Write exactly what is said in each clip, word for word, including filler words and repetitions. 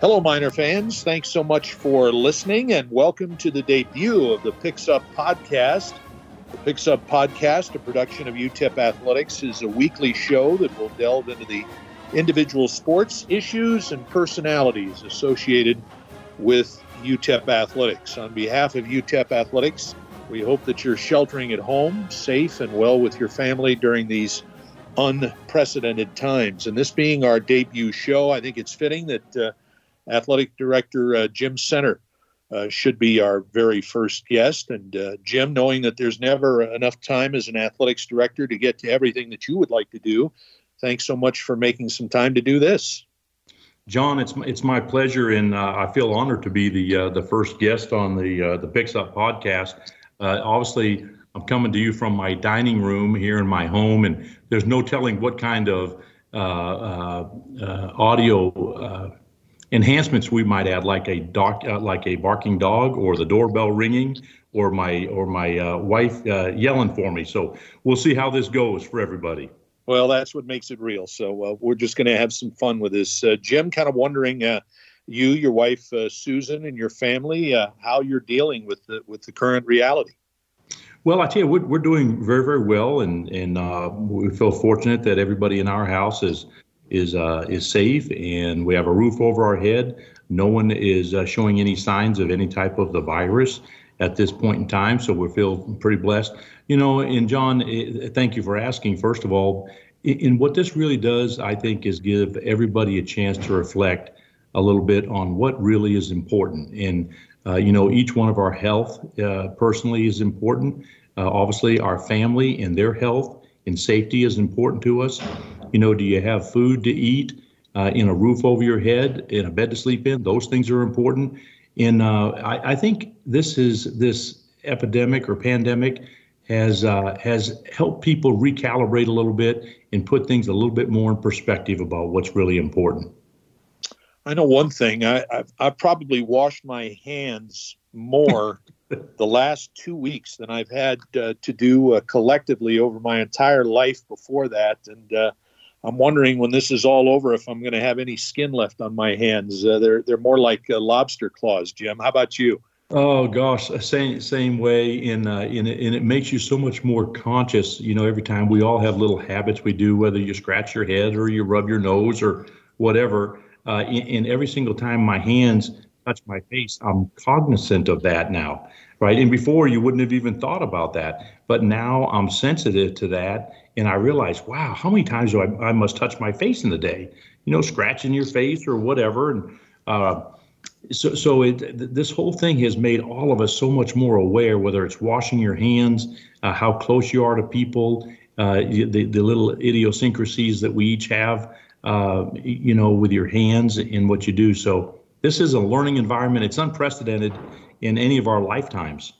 Hello, Miner fans. Thanks so much for listening, and welcome to the debut of the Picks Up Podcast. The Picks Up Podcast, a production of U T E P Athletics, is a weekly show that will delve into the individual sports issues and personalities associated with U T E P Athletics. On behalf of U T E P Athletics, we hope that you're sheltering at home, safe and well with your family during these unprecedented times. And this being our debut show, I think it's fitting that uh, Athletic Director uh, Jim Center uh, should be our very first guest. And uh, Jim, knowing that there's never enough time as an athletics director to get to everything that you would like to do, thanks so much for making some time to do this. John, it's it's my pleasure, and uh, I feel honored to be the uh, the first guest on the uh, the Picks Up Podcast. Uh, obviously, I'm coming to you from my dining room here in my home, and there's no telling what kind of uh, uh, uh, audio uh, enhancements we might add, like a doc, uh, like a barking dog, or the doorbell ringing, or my or my uh, wife uh, yelling for me. So we'll see how this goes for everybody. Well, that's what makes it real. So uh, we're just going to have some fun with this. Uh, Jim, kind of wondering, uh, you, your wife uh, Susan, and your family, uh, how you're dealing with the with the current reality. Well, I tell you, we're, we're doing very, very well, and and uh, we feel fortunate that everybody in our house is is uh, is safe, and we have a roof over our head. No one is uh, showing any signs of any type of the virus at this point in time, so we feel pretty blessed. You know, and John, thank you for asking, first of all. And what this really does, I think, is give everybody a chance to reflect a little bit on what really is important. And, uh, you know, each one of our health uh, personally is important. Uh, obviously, our family and their health and safety is important to us. You know, do you have food to eat, uh, in a roof over your head, in a bed to sleep in? Those things are important. And uh, I, I think this is this epidemic or pandemic has uh, has helped people recalibrate a little bit and put things a little bit more in perspective about what's really important. I know one thing. I, I've, I've probably washed my hands more the last two weeks than I've had uh, to do uh, collectively over my entire life before that. And uh, I'm wondering, when this is all over, if I'm going to have any skin left on my hands. Uh, they're they're more like uh, lobster claws, Jim. How about you? Oh gosh, same same way. In uh, in it, and it makes you so much more conscious. You know, every time we all have little habits we do, whether you scratch your head or you rub your nose or whatever. Uh, and, and every single time my hands touch my face, I'm cognizant of that now, right? And before, you wouldn't have even thought about that, but now I'm sensitive to that. And I realize, wow, how many times do I, I must touch my face in the day? You know, scratching your face or whatever. And uh, so, so it, th- this whole thing has made all of us so much more aware, whether it's washing your hands, uh, how close you are to people, uh, the, the little idiosyncrasies that we each have, uh, you know, with your hands and what you do. So this is a learning environment. It's unprecedented in any of our lifetimes.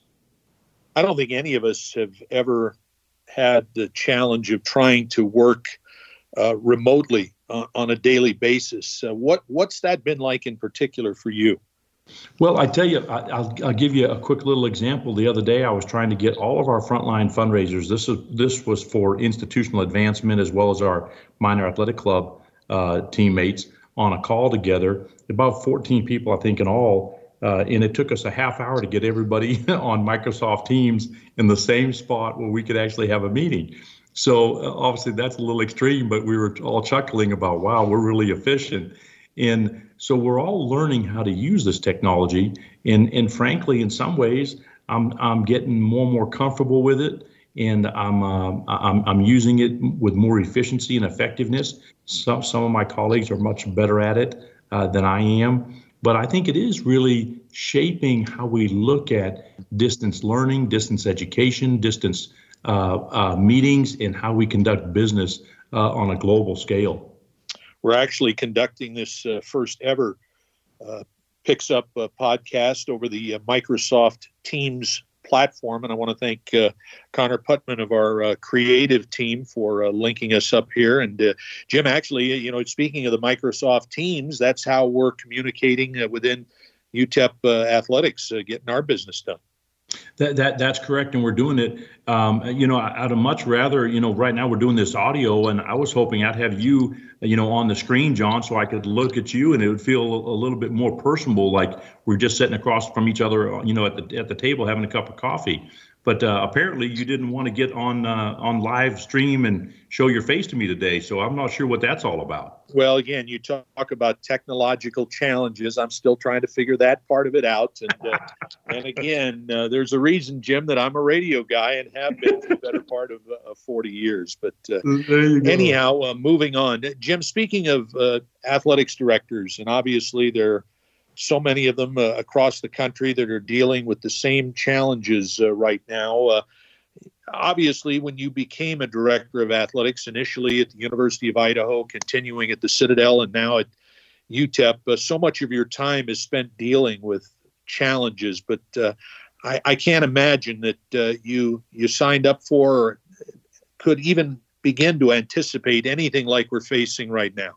I don't think any of us have ever had the challenge of trying to work uh, remotely uh, on a daily basis. Uh, what what's that been like in particular for you? Well, I tell you, I, I'll, I'll give you a quick little example. The other day, I was trying to get all of our frontline fundraisers. This is this was for institutional advancement as well as our minor athletic club uh, teammates on a call together. About fourteen people, I think, in all. Uh, and it took us a half hour to get everybody on Microsoft Teams in the same spot where we could actually have a meeting. So uh, obviously that's a little extreme, but we were all chuckling about, wow, we're really efficient. And so we're all learning how to use this technology. And and frankly, in some ways, I'm I'm getting more and more comfortable with it, and I'm uh, I'm I'm using it with more efficiency and effectiveness. Some some of my colleagues are much better at it uh, than I am. But I think it is really shaping how we look at distance learning, distance education, distance uh, uh, meetings, and how we conduct business uh, on a global scale. We're actually conducting this uh, first ever uh, Picks Up uh, podcast over the uh, Microsoft Teams platform. And I want to thank uh, Connor Putman of our uh, creative team for uh, linking us up here. And uh, Jim, actually, you know, speaking of the Microsoft Teams, that's how we're communicating uh, within U T E P uh, athletics, uh, getting our business done. That, that that's correct, and we're doing it. Um, you know, I'd much rather, you know, right now we're doing this audio, and I was hoping I'd have you, you know, on the screen, John, so I could look at you, and it would feel a little bit more personable, like we're just sitting across from each other, you know, at the at the table having a cup of coffee. But uh, apparently, you didn't want to get on uh, on live stream and show your face to me today, so I'm not sure what that's all about. Well, again, you talk about technological challenges. I'm still trying to figure that part of it out. And uh, and again, uh, there's a reason, Jim, that I'm a radio guy and have been for the better part of uh, forty years. But uh, anyhow, uh, moving on. Jim, speaking of uh, athletics directors, and obviously there are so many of them uh, across the country that are dealing with the same challenges uh, right now. Uh, Obviously, when you became a director of athletics, initially at the University of Idaho, continuing at the Citadel, and now at U T E P, uh, so much of your time is spent dealing with challenges. But uh, I, I can't imagine that uh, you you signed up for or could even begin to anticipate anything like we're facing right now.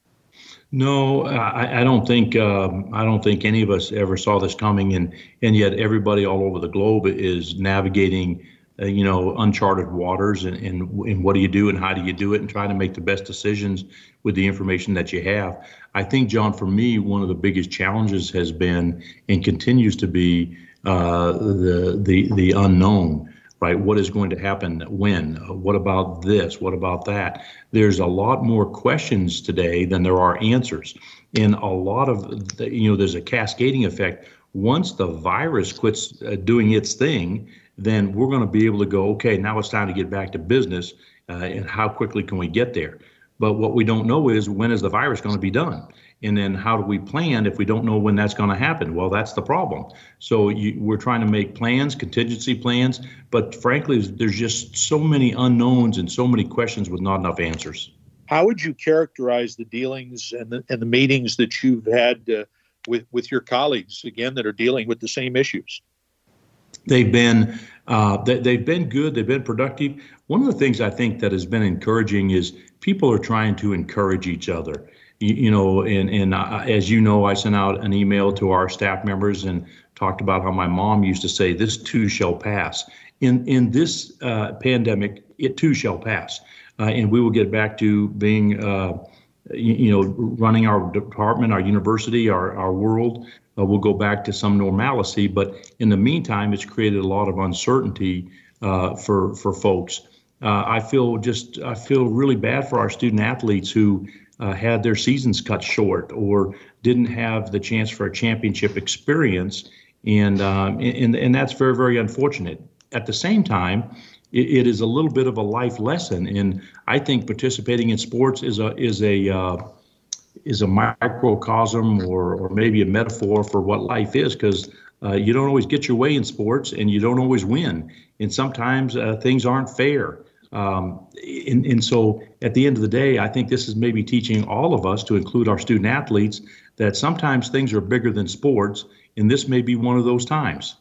No, I, I don't think um, I don't think any of us ever saw this coming, and and yet everybody all over the globe is navigating Uh, you know, uncharted waters, and, and, and what do you do and how do you do it, and trying to make the best decisions with the information that you have. I think, John, for me, one of the biggest challenges has been and continues to be uh, the, the, the unknown, right? What is going to happen when? What about this? What about that? There's a lot more questions today than there are answers. And a lot of, the, you know, there's a cascading effect. Once the virus quits uh, doing its thing, then we're going to be able to go, okay, now it's time to get back to business, uh, and how quickly can we get there? But what we don't know is, when is the virus going to be done? And then how do we plan if we don't know when that's going to happen? Well, that's the problem. So you, we're trying to make plans, contingency plans, but frankly, there's just so many unknowns and so many questions with not enough answers. How would you characterize the dealings and the, and the meetings that you've had uh, with, with your colleagues, again, that are dealing with the same issues? They've been uh, they, they've been good. They've been productive. One of the things I think that has been encouraging is people are trying to encourage each other. You, you know, and and I, as you know, I sent out an email to our staff members and talked about how my mom used to say, "This too shall pass." In in this uh, pandemic, it too shall pass, uh, and we will get back to being, uh, you, you know, running our department, our university, our our world. Uh, we'll go back to some normalcy, but in the meantime, it's created a lot of uncertainty uh, for for folks. Uh, I feel just I feel really bad for our student athletes who uh, had their seasons cut short or didn't have the chance for a championship experience, and um, and and that's very very unfortunate. At the same time, it, it is a little bit of a life lesson, and I think participating in sports is a is a uh, is a microcosm or or maybe a metaphor for what life is, because uh, you don't always get your way in sports, and you don't always win, and sometimes uh, things aren't fair. Um, and, and so at the end of the day, I think this is maybe teaching all of us, to include our student athletes, that sometimes things are bigger than sports, and this may be one of those times.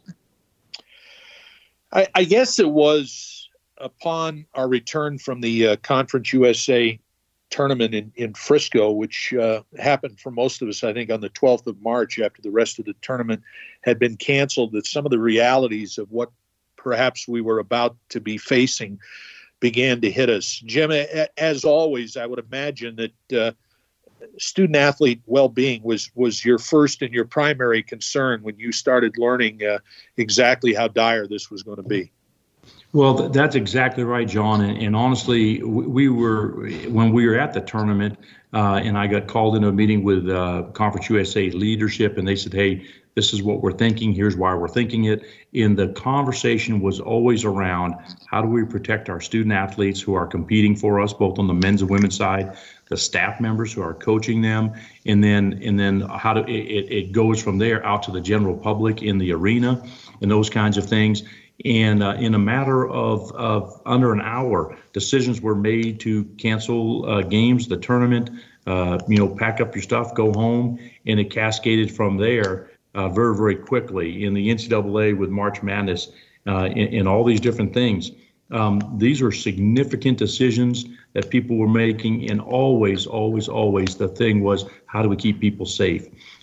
I, I guess it was upon our return from the uh, Conference U S A tournament in, in Frisco, which uh, happened for most of us, I think, on the twelfth of March, after the rest of the tournament had been canceled, that some of the realities of what perhaps we were about to be facing began to hit us. Jim, as always, I would imagine that uh, student-athlete well-being was was your first and your primary concern when you started learning uh, exactly how dire this was going to be. Well, th- that's exactly right, John. And, and honestly, we, we were, when we were at the tournament, uh, and I got called into a meeting with uh, Conference U S A leadership, and they said, hey, this is what we're thinking. Here's why we're thinking it. And the conversation was always around, how do we protect our student athletes who are competing for us, both on the men's and women's side, the staff members who are coaching them, and then and then how do it, it goes from there out to the general public in the arena and those kinds of things. And uh, in a matter of, of under an hour, decisions were made to cancel uh, games, the tournament, uh, you know, pack up your stuff, go home, and it cascaded from there uh, very, very quickly in the N C double A with March Madness uh, and, and all these different things. Um, these are significant decisions that people were making, and always, always, always the thing was, how do we keep people safe?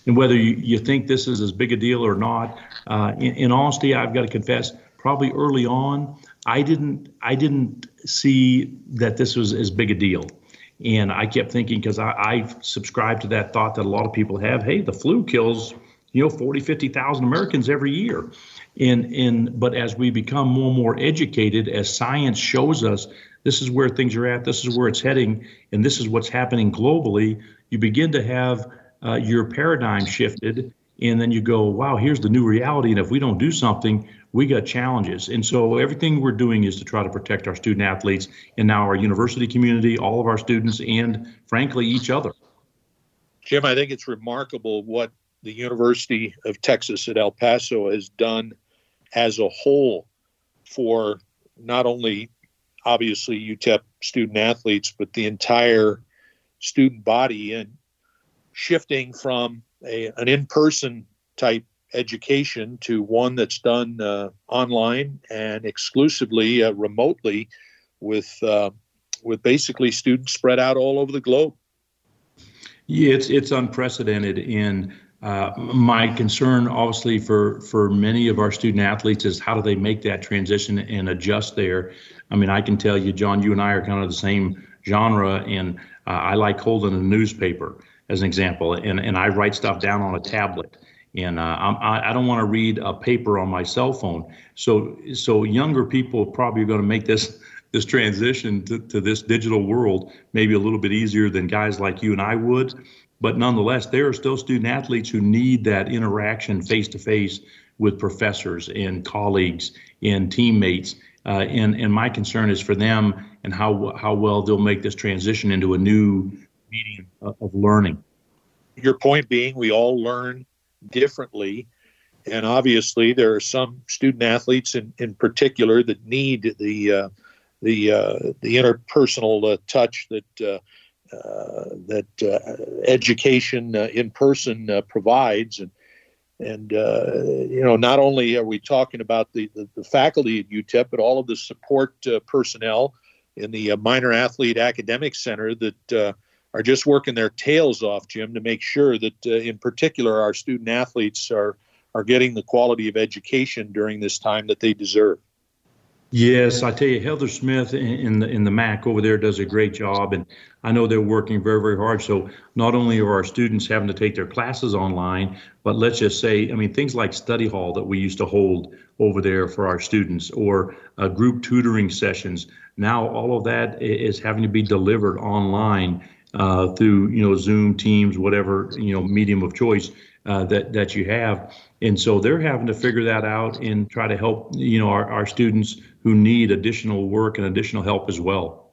And whether you, you think this is as big a deal or not, uh, in, in honesty, I've got to confess, probably early on, I didn't I didn't see that this was as big a deal. And I kept thinking, because I, I subscribed to that thought that a lot of people have, hey, the flu kills, you know, forty, fifty thousand Americans every year. And, and but as we become more and more educated, as science shows us this is where things are at, this is where it's heading, and this is what's happening globally, you begin to have uh, your paradigm shifted, and then you go, wow, here's the new reality, and if we don't do something, we got challenges. And so everything we're doing is to try to protect our student athletes and now our university community, all of our students, and frankly, each other. Jim, I think it's remarkable what the University of Texas at El Paso has done as a whole for not only obviously U T E P student athletes, but the entire student body, and shifting from a, an in-person type education to one that's done uh, online and exclusively uh, remotely with uh, with basically students spread out all over the globe. Yeah, it's it's unprecedented. And uh, my concern, obviously, for for many of our student athletes is how do they make that transition and adjust there. I mean, I can tell you, John, you and I are kind of the same genre, and uh, I like holding a newspaper as an example, and, and I write stuff down on a tablet. And uh, I'm, I, I don't want to read a paper on my cell phone. So so younger people probably are going to make this this transition to, to this digital world maybe a little bit easier than guys like you and I would. But nonetheless, there are still student athletes who need that interaction face-to-face with professors and colleagues and teammates. Uh, and, and my concern is for them and how how well they'll make this transition into a new medium of, of learning. Your point being, we all learn differently. And obviously, there are some student athletes in, in particular that need the uh, the uh, the interpersonal uh, touch that uh, uh, that uh, education uh, in person uh, provides. And and uh, you know, not only are we talking about the, the, the faculty at U T E P, but all of the support uh, personnel in the uh, Minor Athlete Academic Center that uh, are just working their tails off, Jim, to make sure that, uh, in particular, our student athletes are are getting the quality of education during this time that they deserve. Yes, I tell you, Heather Smith in, in the in the M A C over there does a great job, and I know they're working very, very hard. So not only are our students having to take their classes online, but let's just say, I mean, things like study hall that we used to hold over there for our students, or uh, group tutoring sessions. Now all of that is having to be delivered online uh, through, you know, Zoom, Teams, whatever, you know, medium of choice uh, that that you have. And so they're having to figure that out and try to help, you know, our, our students who need additional work and additional help as well.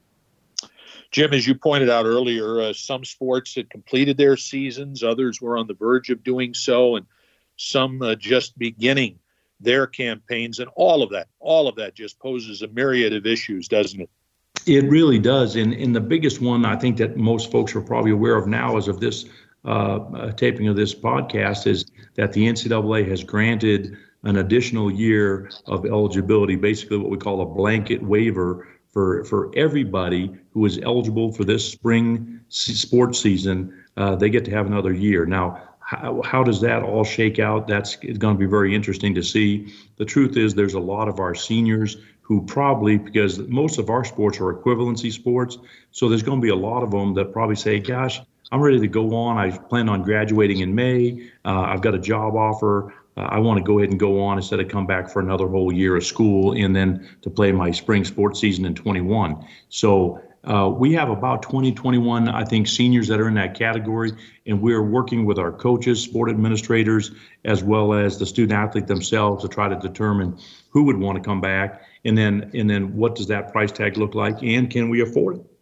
Jim, as you pointed out earlier, uh, some sports had completed their seasons, others were on the verge of doing so, and some uh, just beginning their campaigns. And all of that, all of that just poses a myriad of issues, doesn't it? It really does. And, and the biggest one I think that most folks are probably aware of now as of this uh, uh, taping of this podcast is that the N C double A has granted an additional year of eligibility, basically what we call a blanket waiver for, for everybody who is eligible for this spring sports season. Uh, they get to have another year. Now, how, how does that all shake out? That's going to be very interesting to see. The truth is there's a lot of our seniors who probably, because most of our sports are equivalency sports, so there's going to be a lot of them that probably say, gosh, I'm ready to go on. I plan on graduating in May. Uh, I've got a job offer. Uh, I want to go ahead and go on instead of come back for another whole year of school and then to play my spring sports season in twenty-one. So uh, we have about twenty, twenty-one, I think, seniors that are in that category, and we're working with our coaches, sport administrators, as well as the student athlete themselves to try to determine who would want to come back, and then and then what does that price tag look like, and can we afford it?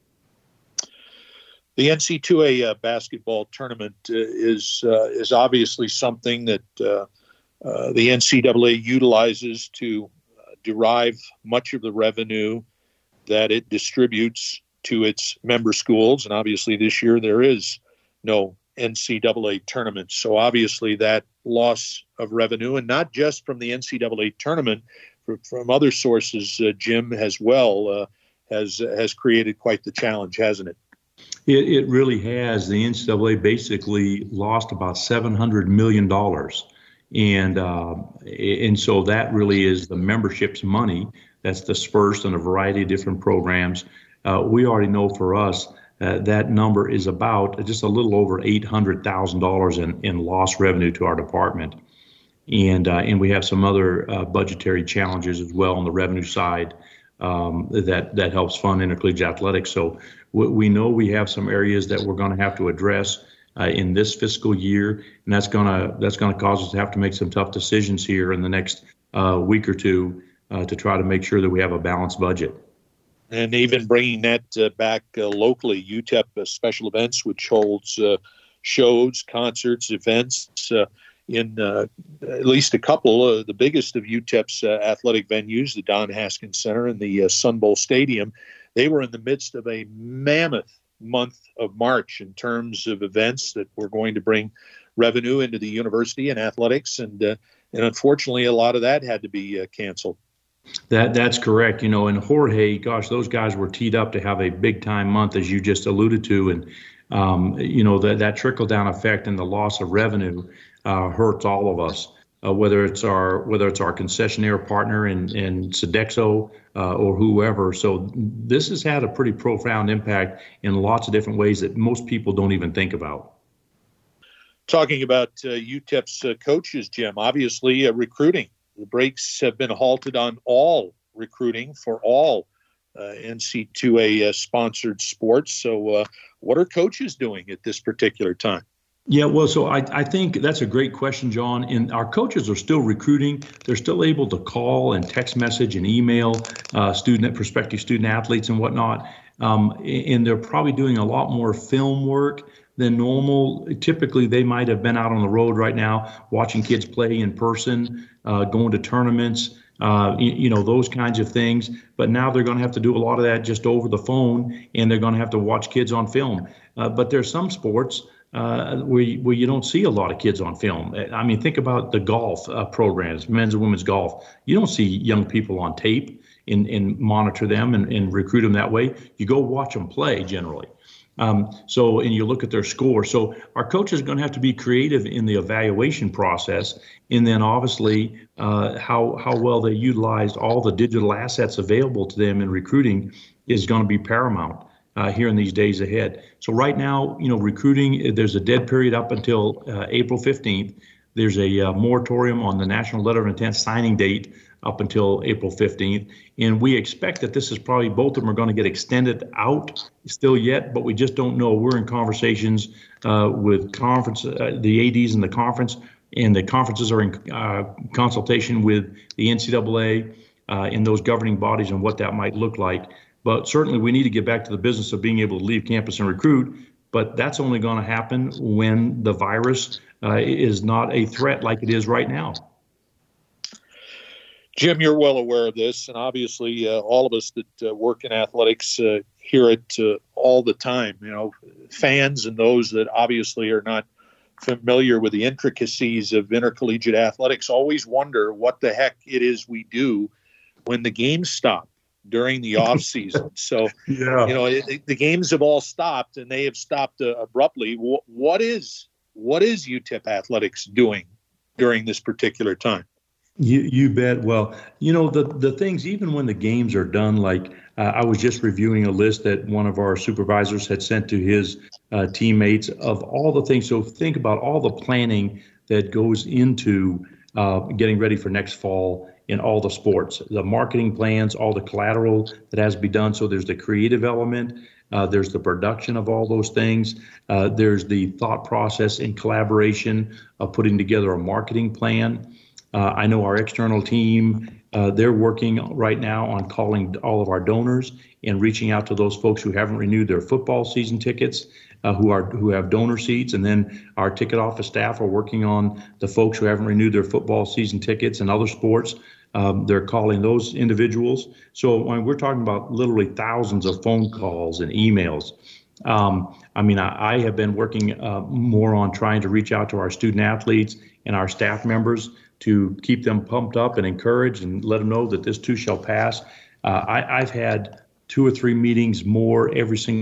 The N C double A uh, basketball tournament uh, is uh, is obviously something that uh, uh, the N C double A utilizes to uh, derive much of the revenue that it distributes to its member schools. And obviously this year there is no N C double A tournament. So obviously that loss of revenue, and not just from the N C double A tournament, from, from other sources, uh, Jim, as well, uh, has has created quite the challenge, hasn't it? It, it really has. The N C double A basically lost about seven hundred million dollars. And uh, and so that really is the membership's money that's dispersed in a variety of different programs. Uh, we already know for us uh, that number is about just a little over eight hundred thousand dollars in, in lost revenue to our department. And uh, and we have some other uh, budgetary challenges as well on the revenue side um, that, that helps fund intercollegiate athletics. So w- we know we have some areas that we're going to have to address Uh, in this fiscal year, and that's gonna that's gonna cause us to have to make some tough decisions here in the next uh, week or two uh, to try to make sure that we have a balanced budget. And even bringing that uh, back uh, locally, U T E P uh, Special Events, which holds uh, shows, concerts, events uh, in uh, at least a couple. Uh, the biggest of U T E P's uh, athletic venues, the Don Haskins Center and the uh, Sun Bowl Stadium, they were in the midst of a mammoth month of March in terms of events that were going to bring revenue into the university and athletics, and uh, and unfortunately, a lot of that had to be uh, canceled. That that's correct. You know, and Jorge, gosh, those guys were teed up to have a big time month, as you just alluded to, and um, you know that that trickle down effect and the loss of revenue uh, hurts all of us. Uh, whether it's our whether it's our concessionaire partner in in Sodexo uh, or whoever. So this has had a pretty profound impact in lots of different ways that most people don't even think about. Talking about uh, U T E P's uh, coaches, Jim, obviously uh, recruiting. The brakes have been halted on all recruiting for all uh, N C double A uh, sponsored sports. So uh, what are coaches doing at this particular time? Yeah, well, so I, I think that's a great question, John. And our coaches are still recruiting. They're still able to call and text message and email uh, student, prospective student athletes and whatnot. Um, and they're probably doing a lot more film work than normal. Typically, they might have been out on the road right now watching kids play in person, uh, going to tournaments, uh, you, you know, those kinds of things. But now they're going to have to do a lot of that just over the phone, and they're going to have to watch kids on film. Uh, but there's some sports Uh, where, you, where you don't see a lot of kids on film. I mean, think about the golf uh, programs, men's and women's golf. You don't see young people on tape and, and monitor them and, and recruit them that way. You go watch them play generally. Um, so, and you look at their score. So our coaches are going to have to be creative in the evaluation process. And then obviously uh, how, how well they utilized all the digital assets available to them in recruiting is going to be paramount Uh, here in these days ahead. So right now, you know, recruiting, there's a dead period up until uh, April fifteenth. There's a uh, moratorium on the national letter of intent signing date up until April fifteenth. And we expect that this is probably, both of them are going to get extended out still yet, but we just don't know. We're in conversations uh, with conference, uh, the A Ds in the conference, and the conferences are in uh, consultation with the N C double A uh, and those governing bodies and what that might look like. But certainly we need to get back to the business of being able to leave campus and recruit. But that's only going to happen when the virus uh, is not a threat like it is right now. Jim, you're well aware of this, and obviously uh, all of us that uh, work in athletics uh, hear it uh, all the time. You know, fans and those that obviously are not familiar with the intricacies of intercollegiate athletics always wonder what the heck it is we do when the games stop during the off season. So, yeah. you know, it, the games have all stopped, and they have stopped uh, abruptly. W- what is what is U T E P athletics doing during this particular time? You you bet. Well, you know, the the things, even when the games are done, like uh, I was just reviewing a list that one of our supervisors had sent to his uh, teammates of all the things. So think about all the planning that goes into uh, getting ready for next fall in all the sports, the marketing plans, all the collateral that has to be done. So there's the creative element, uh, there's the production of all those things, uh, there's the thought process and collaboration of putting together a marketing plan. Uh, I know our external team, uh, they're working right now on calling all of our donors and reaching out to those folks who haven't renewed their football season tickets, uh, who are who have donor seats. And then our ticket office staff are working on the folks who haven't renewed their football season tickets and other sports. Um, they're calling those individuals. So I mean, we're talking about literally thousands of phone calls and emails. Um, I mean, I, I have been working uh, more on trying to reach out to our student athletes and our staff members to keep them pumped up and encouraged and let them know that this too shall pass. Uh, I, I've had two or three meetings more every single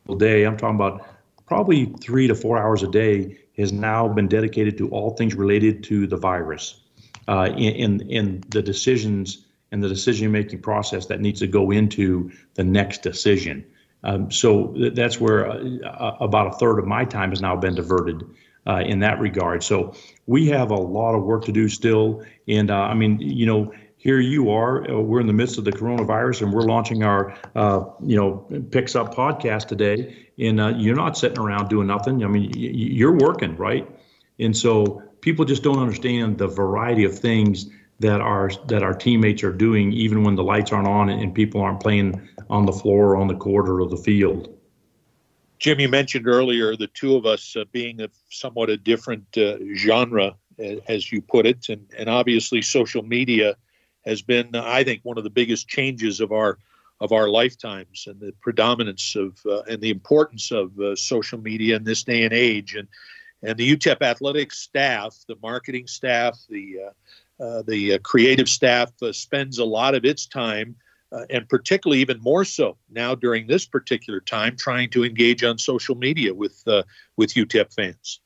day, I'm talking about probably three to four hours a day, has now been dedicated to all things related to the virus, uh, in, in in the decisions and the decision-making process that needs to go into the next decision. Um, so th- that's where uh, about a third of my time has now been diverted uh, in that regard. So we have a lot of work to do still. And uh, I mean, you know, here you are, uh, we're in the midst of the coronavirus and we're launching our, uh, you know, Picks Up podcast today. And uh, you're not sitting around doing nothing. I mean, y- you're working, right? And so people just don't understand the variety of things that our that our teammates are doing, even when the lights aren't on and people aren't playing on the floor or on the court or the field. Jim, you mentioned earlier the two of us uh, being of somewhat a different uh, genre, as you put it, and, and obviously social media has been, uh, I think, one of the biggest changes of our of our lifetimes, and the predominance of uh, and the importance of uh, social media in this day and age. And and the U T E P athletics staff, the marketing staff, the uh, uh, the uh, creative staff uh, spends a lot of its time, uh, and particularly even more so now during this particular time, trying to engage on social media with uh, with U T E P fans.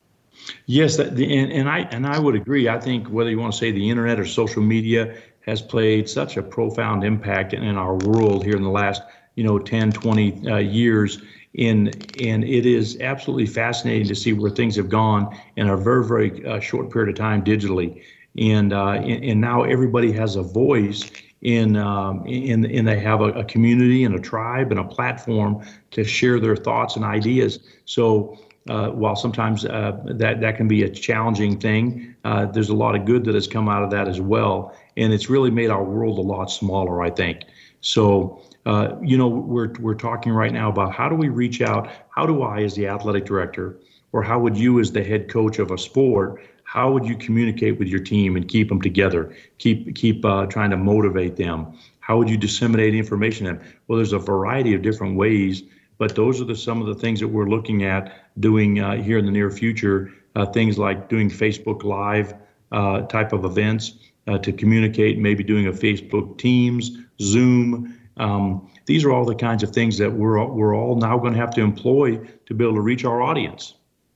Yes, that, and, and I and I would agree. I think whether you want to say the internet or social media has played such a profound impact in, in our world here in the last, you know, ten, twenty uh, years. In, and it is absolutely fascinating to see where things have gone in a very, very uh, short period of time digitally. And, uh, and and now everybody has a voice in um, in and they have a, a community and a tribe and a platform to share their thoughts and ideas. So uh, while sometimes uh, that that can be a challenging thing, uh, there's a lot of good that has come out of that as well. And it's really made our world a lot smaller, I think. So uh, you know, we're we're talking right now about how do we reach out? How do I, as the athletic director, or how would you, as the head coach of a sport, how would you communicate with your team and keep them together, keep keep uh, trying to motivate them? How would you disseminate information to them? Well, there's a variety of different ways, but those are the some of the things that we're looking at doing uh, here in the near future. Uh, things like doing Facebook Live uh, type of events uh, to communicate, maybe doing a Facebook Teams, Zoom. Um, these are all the kinds of things that we're we're all now going to have to employ to be able to reach our audience.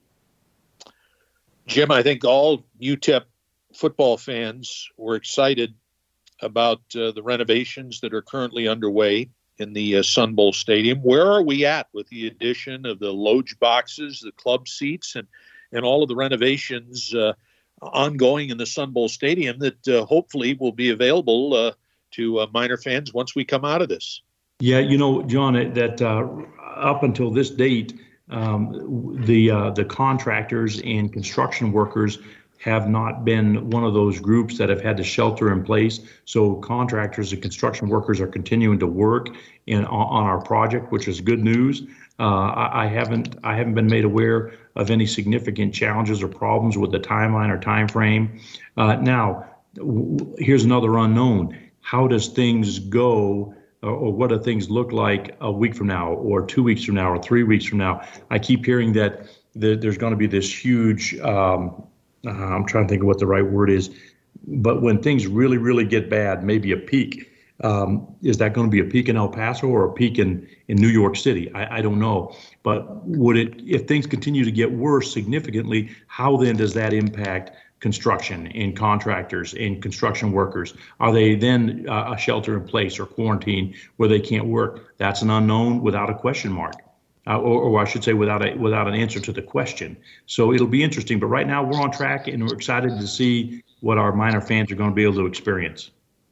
Jim, I think all U T E P football fans were excited about uh, the renovations that are currently underway in the uh, Sun Bowl Stadium. Where are we at with the addition of the loge boxes, the club seats, and, and all of the renovations uh, ongoing in the Sun Bowl Stadium that uh, hopefully will be available uh, to uh, Miner fans once we come out of this? Yeah, you know, John, that uh, up until this date, Um, the uh, the contractors and construction workers have not been one of those groups that have had to shelter in place. So contractors and construction workers are continuing to work in on our project, which is good news. Uh, I, I haven't I haven't been made aware of any significant challenges or problems with the timeline or time frame. Uh, now, w- here's another unknown. How does things go? Or what do things look like a week from now, or two weeks from now, or three weeks from now? I keep hearing that the, there's going to be this huge, um, uh, I'm trying to think of what the right word is, but when things really, really get bad, maybe a peak. Um, is that going to be a peak in El Paso or a peak in, in New York City? I, I don't know. But would it, if things continue to get worse significantly, how then does that impact construction and contractors and construction workers? Are they then uh, a shelter in place or quarantine where they can't work? That's an unknown without a question mark, uh, or, or I should say without a without an answer to the question. So it'll be interesting. But right now we're on track and we're excited to see what our Miner fans are going to be able to experience.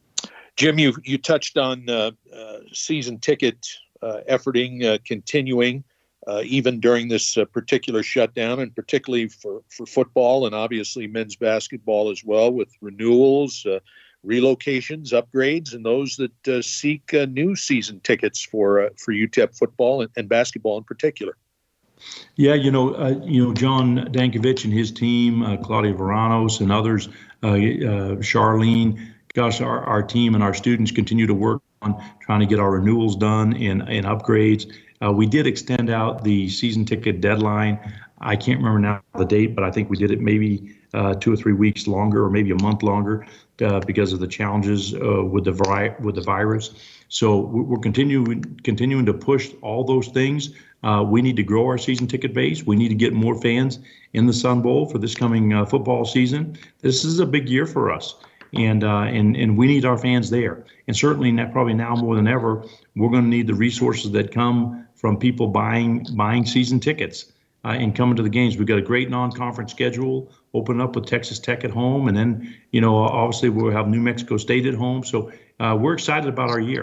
Jim, you you touched on uh, uh, season ticket uh, efforting uh, continuing. Uh, even during this uh, particular shutdown, and particularly for, for football and obviously men's basketball as well, with renewals, uh, relocations, upgrades, and those that uh, seek uh, new season tickets for uh, for U T E P football and, and basketball in particular. Yeah, you know, uh, you know, John Dankovich and his team, uh, Claudia Veranos and others, uh, uh, Charlene. Gosh, our, our team and our students continue to work on trying to get our renewals done and, and upgrades. Uh, we did extend out the season ticket deadline. I can't remember now the date, but I think we did it maybe uh, two or three weeks longer, or maybe a month longer, uh, because of the challenges uh, with the vi- with the virus. So we're continuing continuing to push all those things. Uh, we need to grow our season ticket base. We need to get more fans in the Sun Bowl for this coming uh, football season. This is a big year for us, and uh, and and we need our fans there. And certainly, now, probably now more than ever, we're going to need the resources that come from people buying buying season tickets uh, and coming to the games. We've got a great non-conference schedule, open up with Texas Tech at home, and then you know obviously we'll have New Mexico State at home. So uh, we're excited about our year.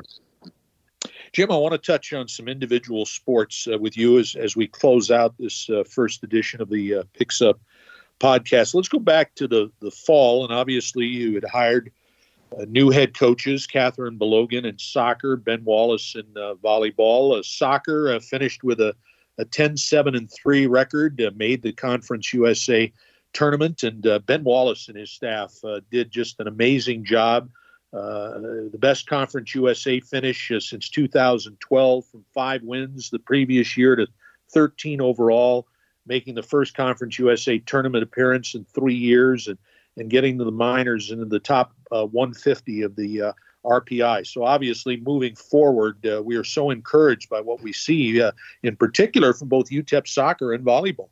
Jim, I want to touch on some individual sports uh, with you as, as we close out this uh, first edition of the uh, Picks Up podcast. Let's go back to the, the fall, and obviously you had hired uh, new head coaches, Catherine Belogan in soccer, Ben Wallace in uh, volleyball. Uh, soccer uh, finished with a, a ten seven and three record, uh, made the Conference U S A tournament, and uh, Ben Wallace and his staff uh, did just an amazing job. Uh, the best Conference U S A finish uh, since two thousand twelve, from five wins the previous year to thirteen overall, making the first Conference U S A tournament appearance in three years and, and getting to the minors into the top uh, one fifty of the uh, R P I. So obviously moving forward, uh, we are so encouraged by what we see, uh, in particular from both U T E P soccer and volleyball.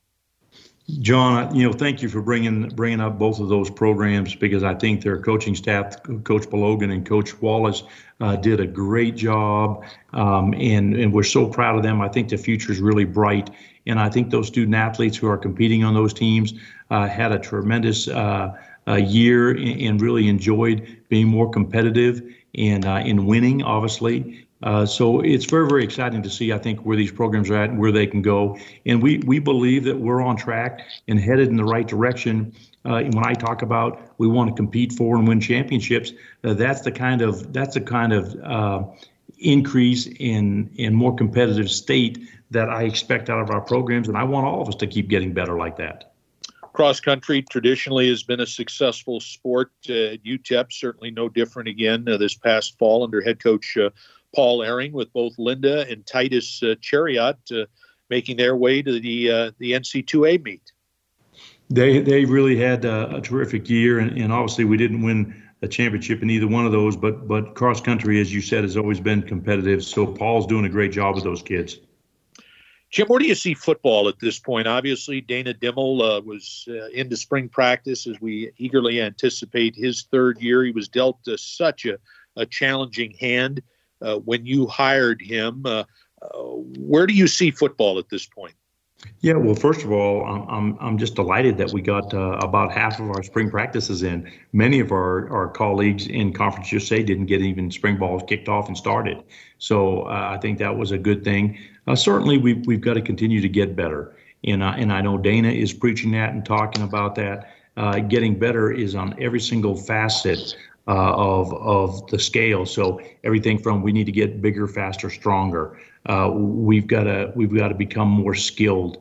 John, you know, thank you for bringing bringing up both of those programs, because I think their coaching staff, Coach Belogan and Coach Wallace, uh, did a great job, um, and and we're so proud of them. I think the future is really bright, and I think those student athletes who are competing on those teams uh, had a tremendous uh, uh, year and, and really enjoyed being more competitive and uh, in winning, obviously. Uh, so it's very, very exciting to see, I think, where these programs are at and where they can go. And we, we believe that we're on track and headed in the right direction. Uh, and when I talk about we want to compete for and win championships, uh, that's the kind of that's the kind of uh, increase in in more competitive state that I expect out of our programs. And I want all of us to keep getting better like that. Cross country traditionally has been a successful sport uh, at U T E P, certainly no different again uh, this past fall under head coach uh, Paul Ehring, with both Linda and Titus uh, Chariot uh, making their way to the uh, the N C two A meet. They they really had a, a terrific year, and, and obviously we didn't win a championship in either one of those, but but cross country, as you said, has always been competitive. So Paul's doing a great job with those kids. Jim, where do you see football at this point? Obviously, Dana Dimmel uh, was uh, into spring practice as we eagerly anticipate his third year. He was dealt uh, such a, a challenging hand uh, when you hired him. Uh, uh, where do you see football at this point? Yeah, well, first of all, I'm I'm, I'm just delighted that we got uh, about half of our spring practices in. Many of our, our colleagues in Conference U S A didn't get even spring balls kicked off and started. So uh, I think that was a good thing. Uh, certainly, we've, we've got to continue to get better. And, uh, and I know Dana is preaching that and talking about that. Uh, getting better is on every single facet uh, of, of the scale. So everything from we need to get bigger, faster, stronger. Uh, we've got to we've got to become more skilled.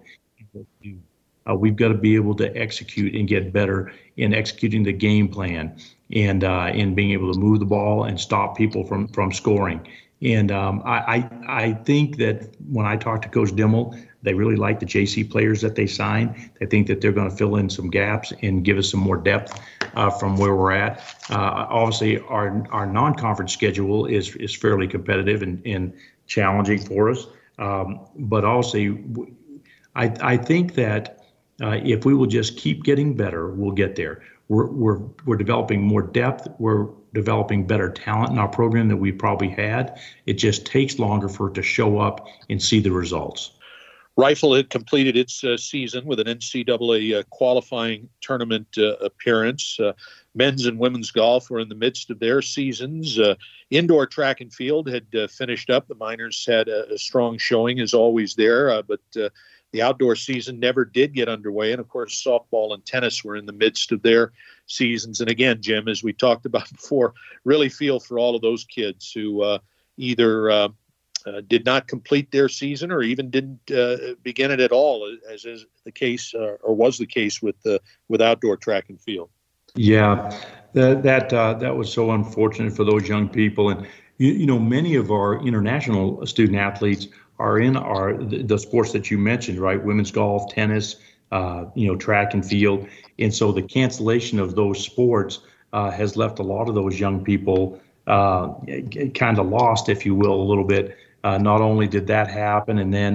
Uh, we've got to be able to execute and get better in executing the game plan and uh, in being able to move the ball and stop people from from scoring. And um, I, I I think that when I talk to Coach Dimmel, they really like the J C players that they signed. They think that they're going to fill in some gaps and give us some more depth uh, from where we're at. Uh, obviously, our our non-conference schedule is is fairly competitive and, and challenging for us. Um, but also, I I think that uh, if we will just keep getting better, we'll get there. We're we're we're developing more depth. We're developing better talent in our program than we probably had. It just takes longer for it to show up and see the results. Rifle had completed its uh, season with an N C double A uh, qualifying tournament uh, appearance. Uh, men's and women's golf were in the midst of their seasons. Uh, indoor track and field had uh, finished up. The Miners had a, a strong showing, as always, there, uh, but uh, the outdoor season never did get underway. And, of course, softball and tennis were in the midst of their seasons. And, again, Jim, as we talked about before, really feel for all of those kids who uh, either uh, uh, did not complete their season or even didn't uh, begin it at all, as is the case uh, or was the case with uh, with outdoor track and field. Yeah, that that, uh, that was so unfortunate for those young people. And, you, you know, many of our international student athletes are in our the, the sports that you mentioned, right? Women's golf, tennis, uh, you know, track and field. And so the cancellation of those sports uh, has left a lot of those young people uh, kind of lost, if you will, a little bit. Uh, not only did that happen, and then the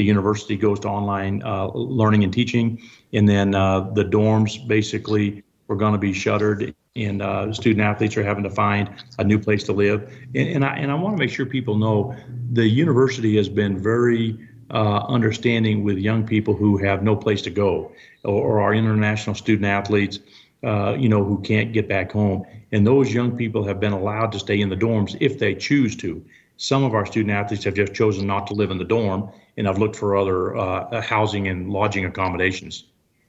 the university goes to online uh, learning and teaching, and then uh, the dorms basically are going to be shuttered, and uh, student athletes are having to find a new place to live. And, and I and I want to make sure people know the university has been very uh, understanding with young people who have no place to go, or, or our international student athletes, uh, you know, who can't get back home. And those young people have been allowed to stay in the dorms if they choose to. Some of our student athletes have just chosen not to live in the dorm and have looked for other uh, housing and lodging accommodations.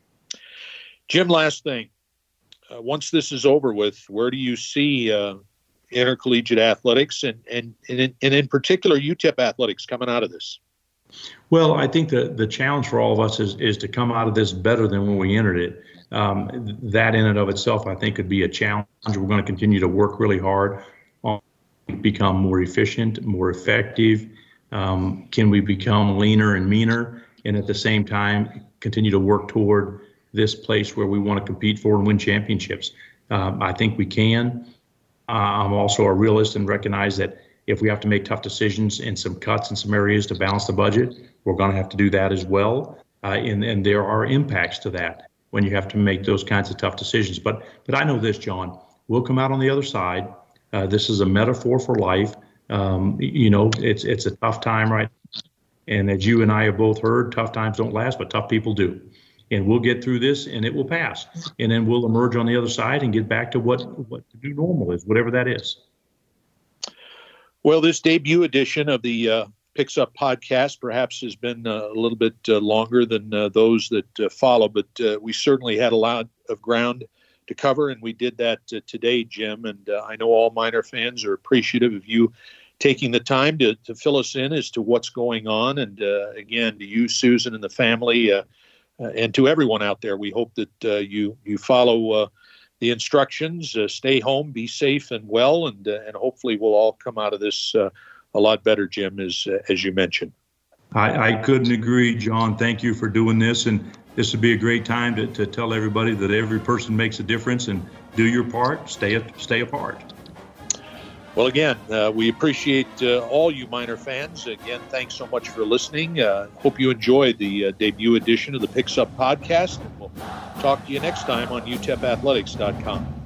Jim, last thing. Uh, once this is over with, where do you see uh, intercollegiate athletics and, and, and, in, and in particular U T E P athletics coming out of this? Well, I think the, the challenge for all of us is, is to come out of this better than when we entered it. Um, that in and of itself, I think, could be a challenge. We're going to continue to work really hard on become more efficient, more effective. Um, can we become leaner and meaner, and at the same time continue to work toward this place where we want to compete for and win championships? Um, I think we can. Uh, I'm also a realist and recognize that if we have to make tough decisions and some cuts in some areas to balance the budget, we're going to have to do that as well. Uh, and, and there are impacts to that when you have to make those kinds of tough decisions. But but I know this, John, we'll come out on the other side. Uh, this is a metaphor for life. Um, you know, it's it's a tough time, right? And as you and I have both heard, tough times don't last, but tough people do. And we'll get through this, and it will pass. And then we'll emerge on the other side and get back to what, what the new normal is, whatever that is. Well, this debut edition of the uh, Picks Up podcast perhaps has been uh, a little bit uh, longer than uh, those that uh, follow, but uh, we certainly had a lot of ground to cover, and we did that uh, today, Jim. And uh, I know all Miner fans are appreciative of you taking the time to, to fill us in as to what's going on. And uh, again, to you, Susan, and the family, uh, uh, and to everyone out there, we hope that uh, you you follow uh, the instructions, uh, stay home, be safe and well, and uh, and hopefully we'll all come out of this uh, a lot better, Jim, as uh, as you mentioned. I, I couldn't agree, John. Thank you for doing this, and this would be a great time to, to tell everybody that every person makes a difference, and do your part, stay stay apart. Well, again, uh, we appreciate uh, all you Miner fans. Again, thanks so much for listening. Uh, hope you enjoyed the uh, debut edition of the Picks Up podcast, and we'll talk to you next time on U T E P athletics dot com.